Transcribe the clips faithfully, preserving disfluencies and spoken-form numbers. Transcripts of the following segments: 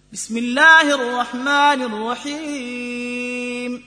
بسم الله الرحمن الرحيم.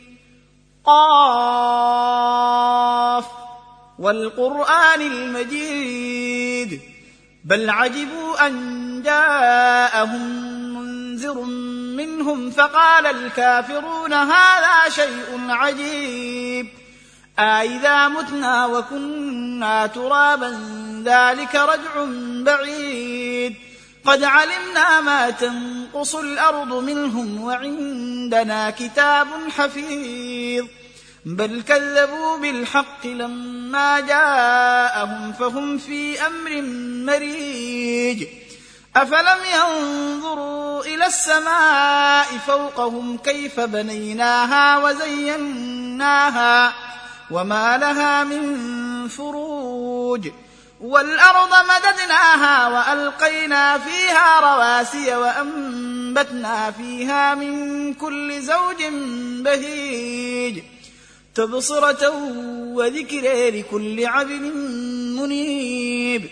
قاف والقرآن المجيد بل عجبوا أن جاءهم منذر منهم فقال الكافرون هذا شيء عجيب أإذا متنا وكنا ترابا ذلك رجع بعيد قد علمنا ما تنقص الأرض منهم وعندنا كتاب حفيظ بل كذبوا بالحق لما جاءهم فهم في أمر مريج أفلم ينظروا إلى السماء فوقهم كيف بنيناها وزيناها وما لها من فروج والأرض مددناها وألقينا فيها رواسي وأنبتنا فيها من كل زوج بهيج تبصرة وذكر لكل عبد منيب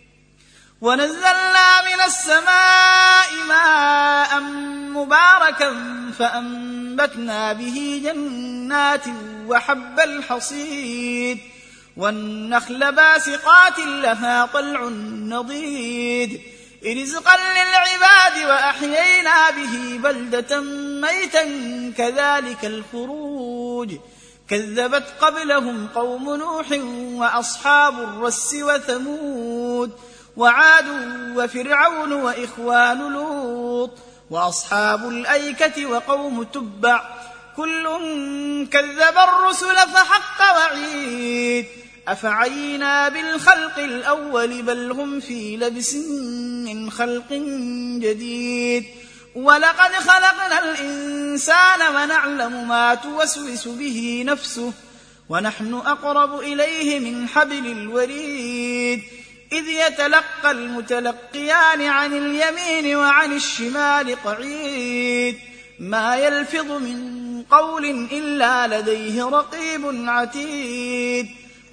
ونزلنا من السماء ماء مباركا فأنبتنا به جنات وحب الحصيد والنخل باسقات لها طلع نضيد رزقا للعباد وأحيينا به بلدة ميتا كذلك الخروج كذبت قبلهم قوم نوح وأصحاب الرس وثمود وعاد وفرعون وإخوان لوط وأصحاب الأيكة وقوم تبع كل كذب الرسل فحق وعيد أفعينا بالخلق الأول بل هم في لبس من خلق جديد ولقد خلقنا الإنسان ونعلم ما توسوس به نفسه ونحن أقرب إليه من حبل الوريد إذ يتلقى المتلقيان عن اليمين وعن الشمال قعيد ما يلفظ من قول إلا لديه رقيب عتيد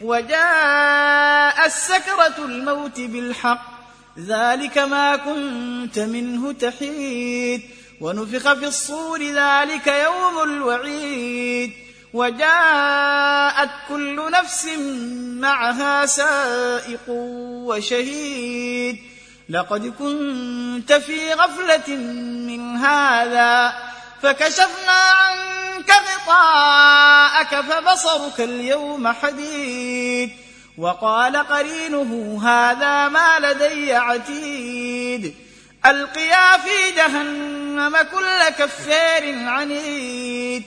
وجاء السكرة الموت بالحق ذلك ما كنت منه تحيد ونفخ في الصور ذلك يوم الوعيد وجاءت كل نفس معها سائق وشهيد لقد كنت في غفلة من هذا فكشفنا عنك غطاءك فبصرك اليوم حديد وقال قرينه هذا ما لدي عتيد ألقيا في جهنم كل كفار عنيد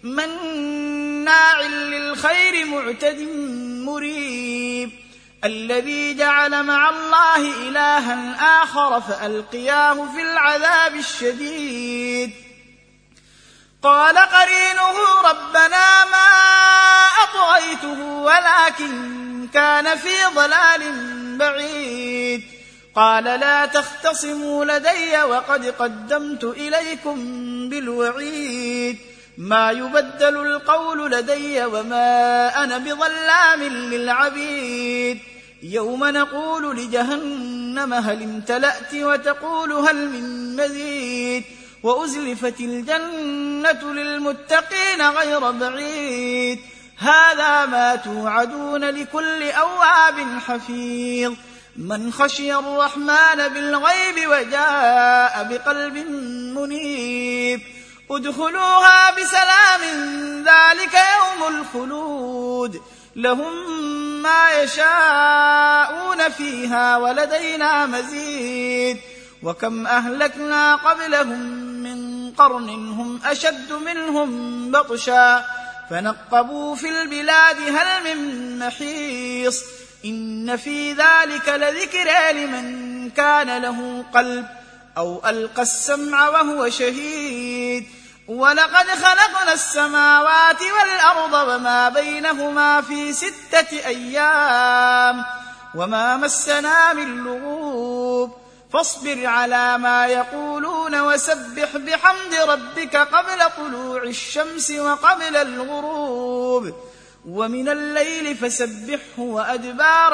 مناع للخير معتد مريب الذي جعل مع الله إلها آخر فألقياه في العذاب الشديد قال قرينه ربنا ما أطغيته ولكن كان في ضلال بعيد قال لا تختصموا لدي وقد قدمت إليكم بالوعيد ما يبدل القول لدي وما أنا بظلام للعبيد يوم نقول لجهنم هل امتلأت وتقول هل من مزيد وأزلفت الجنة للمتقين غير بعيد هذا ما توعدون لكل أواب حفيظ من خشي الرحمن بالغيب وجاء بقلب منيب ادخلوها بسلام ذلك يوم الخلود لهم ما يشاءون فيها ولدينا مزيد وكم أهلكنا قبلهم من قرن هم أشد منهم بطشا فنقبوا في البلاد هل من محيص إن في ذلك لذكرى لمن كان له قلب أو ألقى السمع وهو شهيد ولقد خلقنا السماوات والأرض وما بينهما في ستة أيام وما مسنا من لغوب فاصبر على ما يقولون وسبح بحمد ربك قبل طلوع الشمس وقبل الغروب ومن الليل فسبحه وأدبار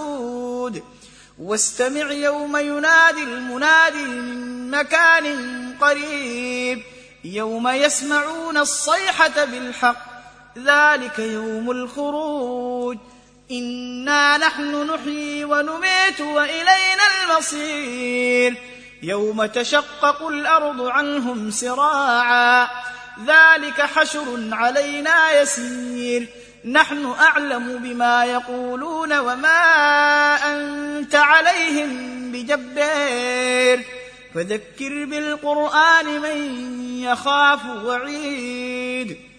السجود واستمع يوم ينادي المنادي من مكان قريب يوم يسمعون الصيحة بالحق ذلك يوم الخروج إنا نحن نحيي ونميت وإلينا المصير يوم تشقق الأرض عنهم سراعا ذلك حشر علينا يسير نحن أعلم بما يقولون وما أنت عليهم بجبار فذكر بالقرآن من يخاف وعيد